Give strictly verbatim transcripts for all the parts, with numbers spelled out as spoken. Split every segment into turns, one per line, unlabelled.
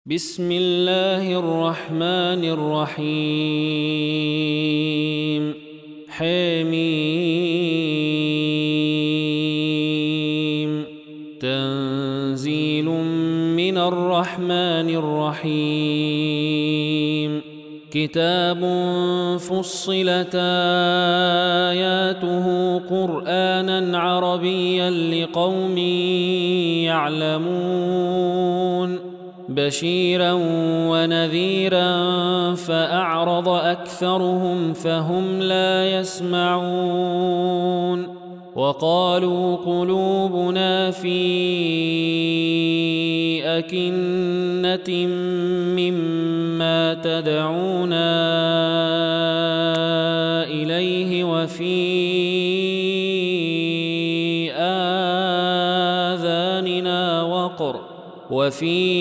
بسم الله الرحمن الرحيم حميم تنزيل من الرحمن الرحيم كتاب فصلت آياته قرآنا عربيا لقوم يعلمون بشيرا ونذيرا فأعرض أكثرهم فهم لا يسمعون وقالوا قلوبنا في أكنة مما تدعونا إليه وفي آذاننا وقر وفي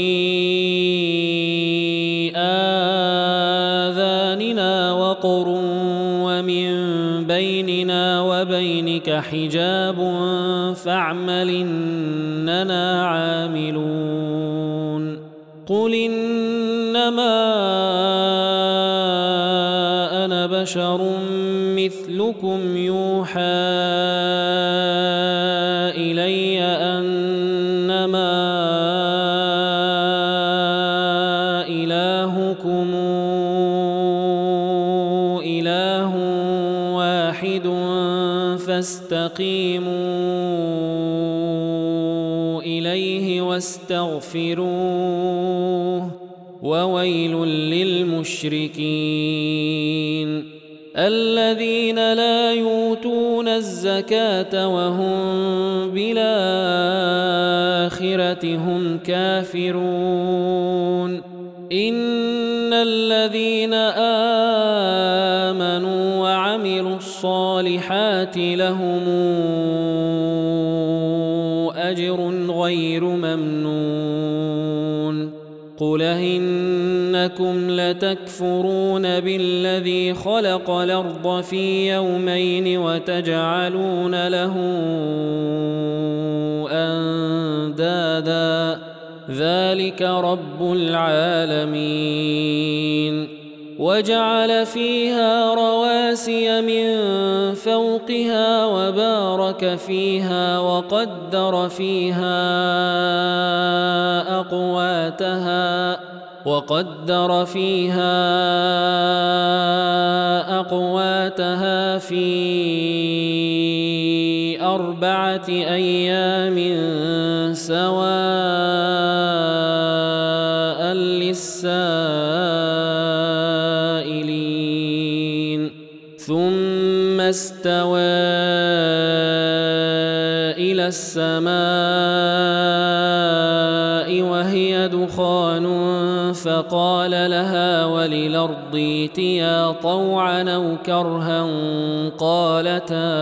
آذاننا وقر ومن بيننا وبينك حجاب فاعمل إننا عاملون قل إنما أنا بشر مثلكم يوحى إلي أنما إلهكم إله واحد فاستقيموا إليه واستغفروه وويل للمشركين الذين لا يؤتون الزكاة وهم بالآخرة هم كافرون إن الذين آمنوا وعملوا الصالحات لهم أجر غير ممنون قل إنكم لتكفرون بالذي خلق الأرض في يومين وتجعلون له أندادا ذلك رب العالمين وجعل فيها رواسي من فوقها وبارك فيها وقدر فيها أقواتها وقدر فيها أقواتها في أربعة أيام سواء للسائلين ثم استوى إلى السماء وهي دخان فقال لها وللأرض ائتيا طوعا أو كرها قالتا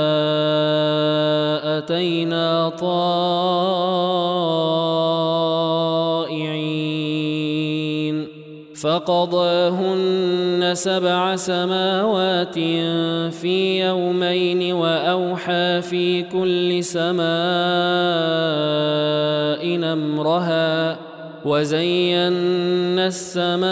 أتينا طائعين فقضاهن سبع سماوات في يومين وأوحى في كل سماء أمرها وزينا السماء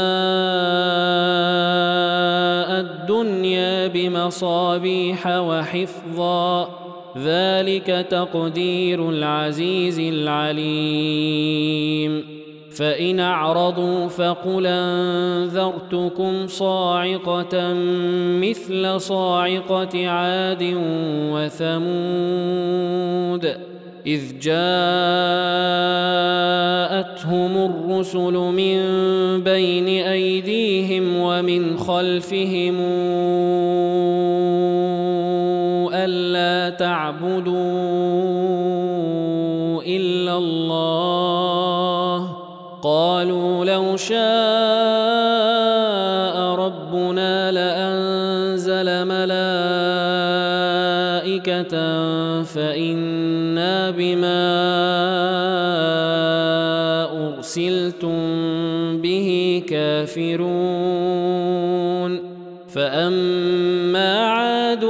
الدنيا بمصابيح وحفظا ذلك تقدير العزيز العليم فإن أعرضوا فقل أنذرتكم صاعقة مثل صاعقة عاد وثمود إذ جاءتهم الرسل من بين أيديهم ومن خلفهم ألا تعبدوا إلا الله قالوا لو شاء ربنا لأنزل ملائكة فإنا بما أرسلتم به كافرون فأما عاد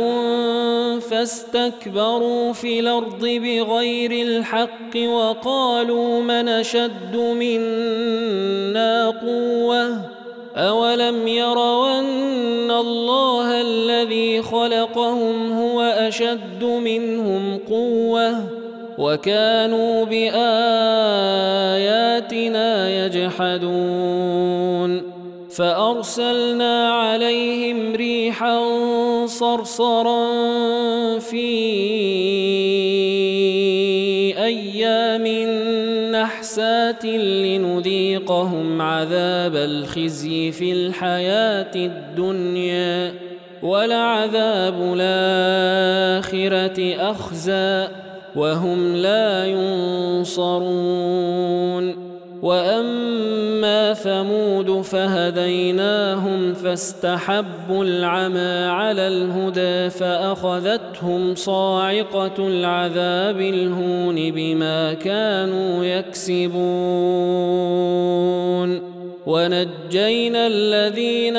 فاستكبروا في الأرض بغير الحق وقالوا من أشد منا قوة أولم يروا أن الله الذي خلقهم هو أشد منهم قوة وكانوا بآياتنا يجحدون فأرسلنا عليهم ريحا صرصرا في أيام نحسات لنذيقهم عذاب الخزي في الحياة الدنيا ولعذاب الآخرة أخزى وهم لا ينصرون وأما ثمود فهديناهم فاستحبوا العمى على الهدى فأخذتهم صاعقة العذاب الهون بما كانوا يكسبون ونجينا الذين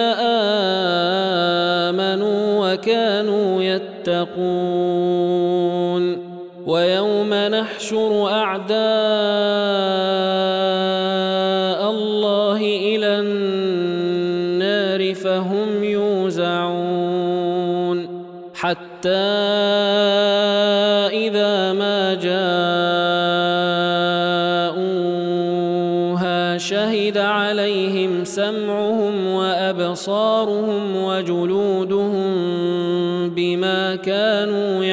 آمنوا وكانوا يتقون ويوم نحشر أعداء الله إلى النار فهم يوزعون حتى إذا ما جاءوها شهد عليهم سمعهم وأبصارهم وجلودهم بما كانوا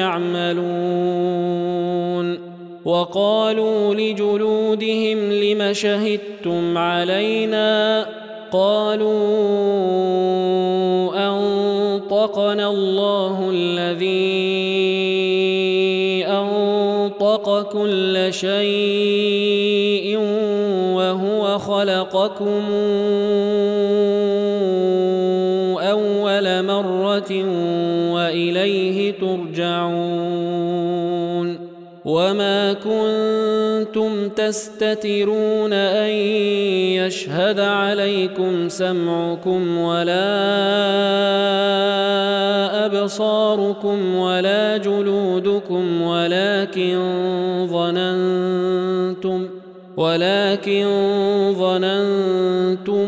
يعملون وقالوا لجلودهم لم شهدتم علينا قالوا أنطقنا الله الذي أنطق كل شيء وهو خلقكم أول مرة وإليه ترجعون وما كنتم تستترون أن يشهد عليكم سمعكم ولا أبصاركم ولا جلودكم ولكن ظننتم ولكن ظننتم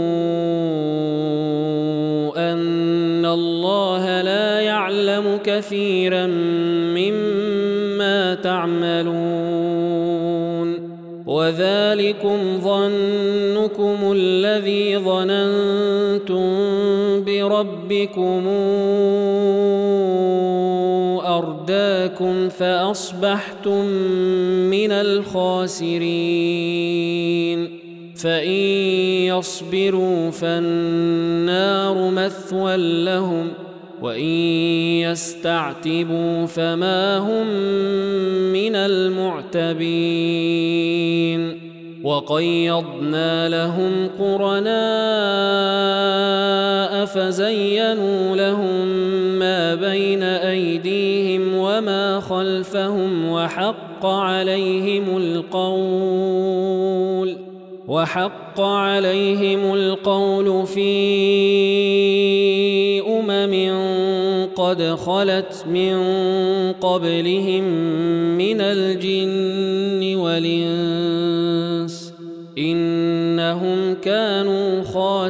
أن الله لا يعلم كثيرا مما تعملون وذلكم ظنكم الذي ظننتم بربكم أرداكم فأصبحتم من الخاسرين فإن يصبروا فالنار مثوى لهم وإن يستعتبوا فما هم من المعتبين وقيضنا لهم قرناء فزينوا لهم ما بين أيديهم وما خلفهم وحق عليهم القول وحق عليهم القول في أمم قد خلت من قبلهم من الجن والإنس إنهم كانوا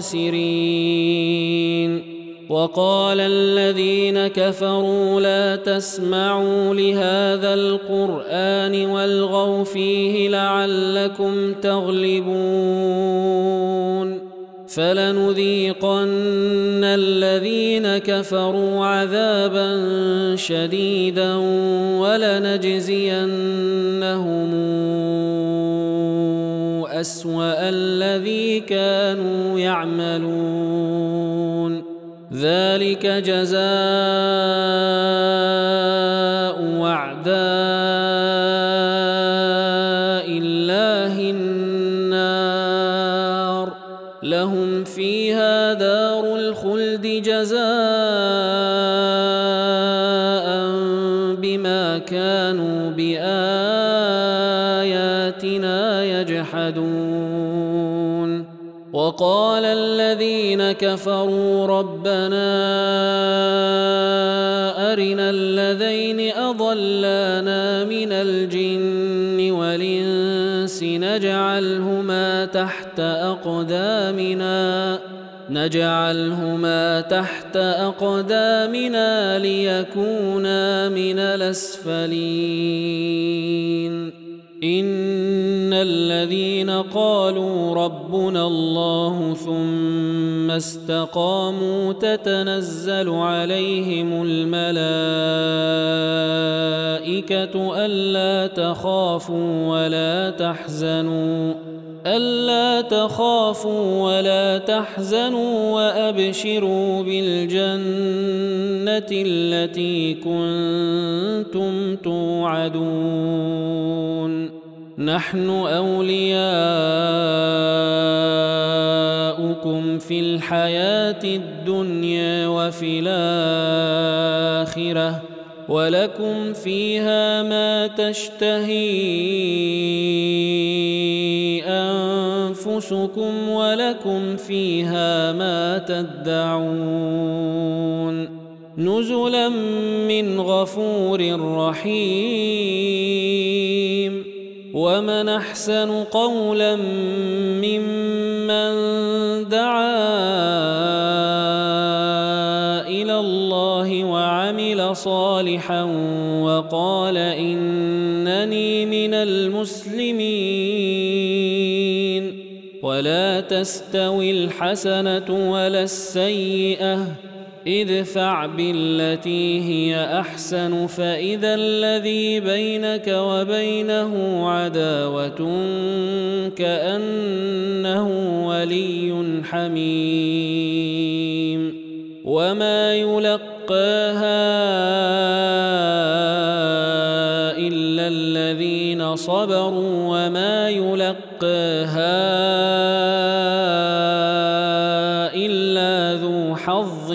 خاسرين وقال الذين كفروا لا تسمعوا لهذا القرآن والغوا فيه لعلكم تغلبون فلنذيقن الذين كفروا عذابا شديدا ولنجزينهم أسوأ الذي كانوا يعملون ذلك جزاء أعداء الله النار لهم فيها دار الخلد جزاء بما كانوا بآياتنا يجحدون وقال الذين كفروا ربنا أرنا الذين أضلانا من الجن والإنس نجعلهما تحت أقدامنا نجعلهما تحت أقدامنا ليكونا من الأسفلين إن الذين قالوا ربنا الله ثم استقاموا تتنزل عليهم الملائكة ألا تخافوا ولا تحزنوا ألا تخافوا ولا تحزنوا وأبشروا بالجنة التي كنتم توعدون نحن أولياؤكم في الحياة الدنيا وفي الآخرة ولكم فيها ما تشتهي أنفسكم ولكم فيها ما تدعون نزلا من غفور رحيم ومن أحسن قولا ممن دعا إلى الله وعمل صالحا وقال إنني من المسلمين ولا تستوي الحسنة ولا السيئة ادفع بالتي هي أحسن فإذا الذي بينك وبينه عداوة كأنه ولي حميم وما يلقاها إلا الذين صبروا وما يلقاها إلا ذو حظ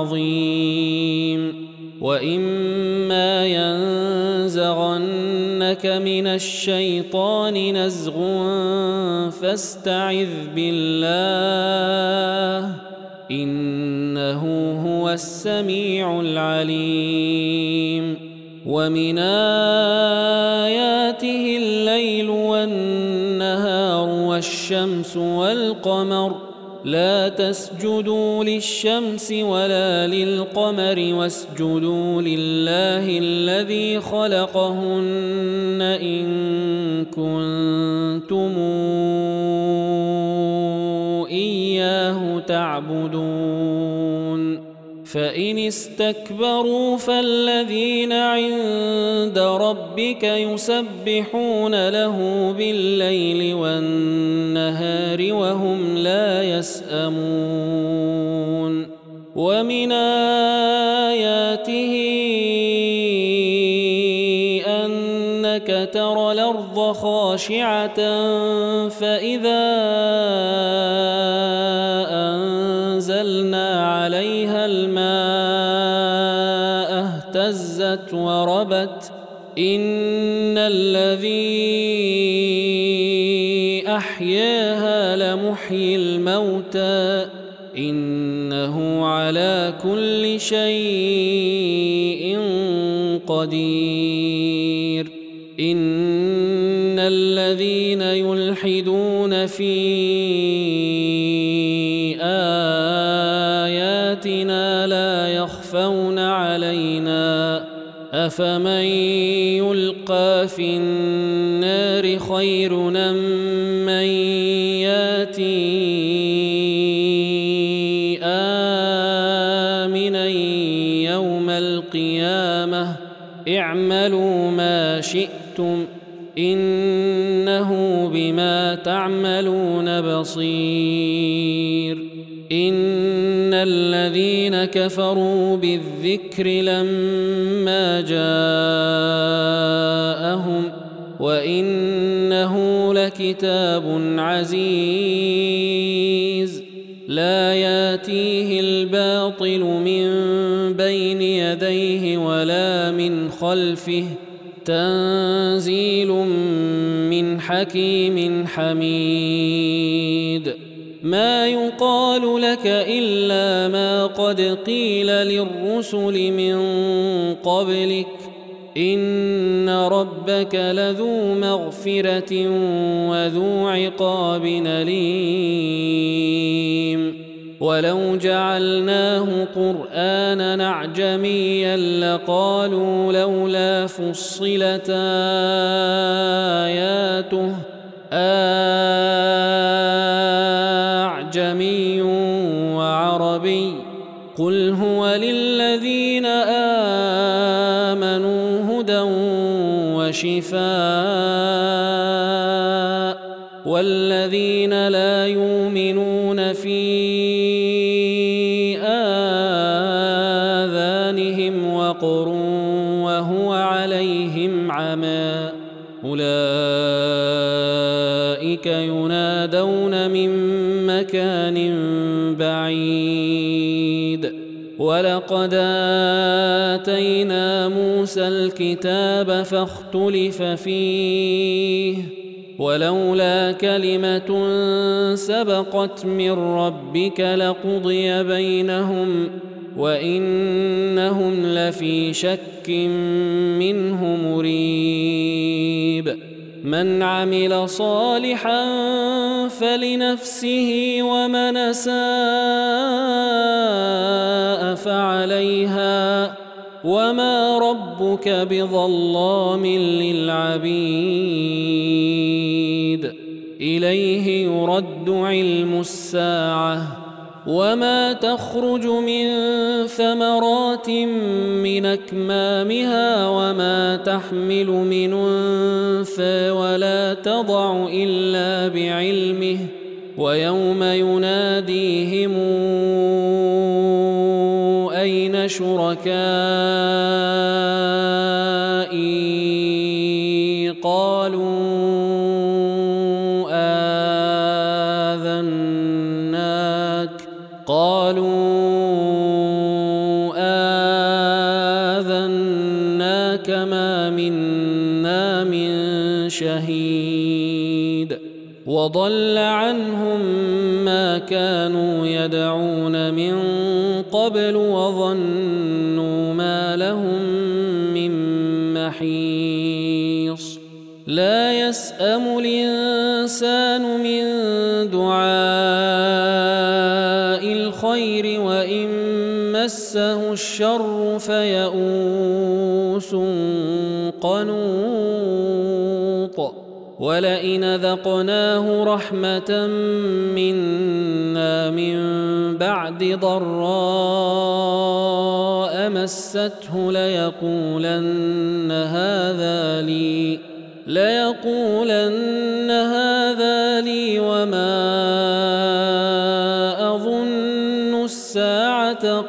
عظيم وإما ينزغنك من الشيطان نزغ فاستعذ بالله إنه هو السميع العليم ومن آياته الليل والنهار والشمس والقمر لا تسجدوا للشمس ولا للقمر واسجدوا لله الذي خلقهن إن كنتم إياه تعبدون فإن استكبروا فالذين عند ربك يسبحون له بالليل والنهار وهم لا يسأمون ومن آياته أنك ترى الأرض خاشعة فإذا أنزلنا عليها الماء اهتزت وربت إن الذي أحياها لمحيي الموتى إنه على كل شيء قدير إن الذين يلحدون في آياتنا لا يخفون علينا أفمن يلقى في النار خير أم من ياتي آمنا يوم القيامة اعملوا ما شئتم إنه بما تعملون بصير إن الذين كفروا بالذكر لما جاءهم وإنه لكتاب عزيز لا ياتيه الباطل من بين يديه ولا من خلفه تنزيل من حكيم حميد ما يقال لك إلا ما قد قيل للرسل من قبلك إن ربك لذو مغفرة وذو عقاب أليم ولو جعلناه قرآنا أعجميا لقالوا لولا فصلت آياته أعجمي وعربي قل هو للذين آمنوا هدى وشفاء والذين لا يؤمنون في آذانهم وقر وهو عليهم عمى أولئك ينادون من مكان بعيد ولقد آتينا موسى الكتاب فاختلف فيه ولولا كلمة سبقت من ربك لقضي بينهم وإنهم لفي شك منه مريب من عمل صالحا فلنفسه ومن أساء فعليها وما ربك بظلام للعبيد إليه يرد علم الساعة وما تخرج من ثمرات من أكمامها وما تحمل من أنثى ولا تضع إلا بعلمه ويوم يناديهم أين شركائي قالوا آذناك قالوا آذناك ما منا من شهيد وضل عنهم ما كانوا يدعون من قبل وظنوا ما لهم من محيص لا يسأم الإنسان من دعاء الخير وإن مسه الشر فيئوس قنوط ولئن ذقناه رحمة منا من بعد ضراء مسته ليقولن هذا لي ليقولن هذا لي وما أظن الساعة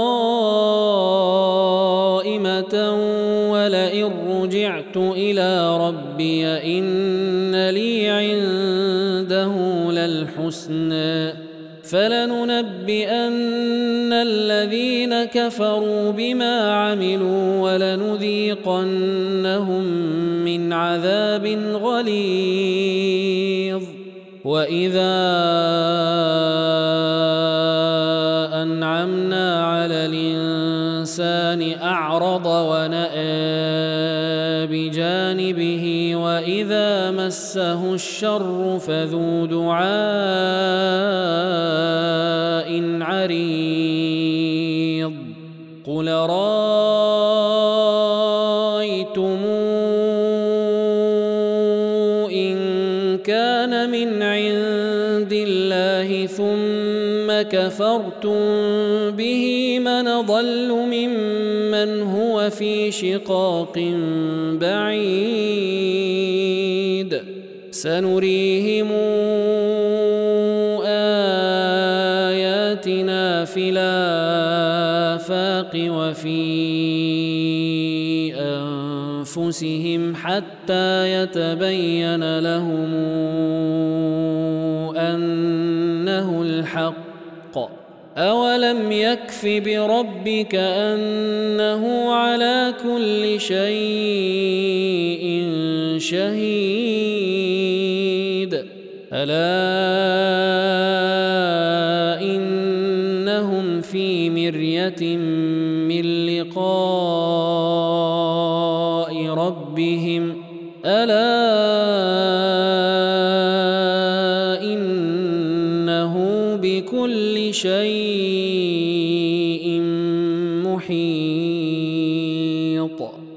قائمة ولئن رجعت إلى ربي إن لي عنده للحسنى فلننبئن الذين كفروا بما عملوا ولنذيقنهم من عذاب غليظ وإذا أنعمنا على الإنسان أعرض ونأى بجانبه وإذا مسه الشر فذو دعاء عريض قل رأيتم إن كان من عند الله ثم كفرتم به من ضل ممن هو في شقاق بعيد سنريهم آياتنا في الآفاق وفي أنفسهم حتى يتبين لهم أنه الحق أولم يكف بربك أنه على كل شيء شهيد ألا إنهم في مرية من لقاء بلى إنه بكل شيء محيط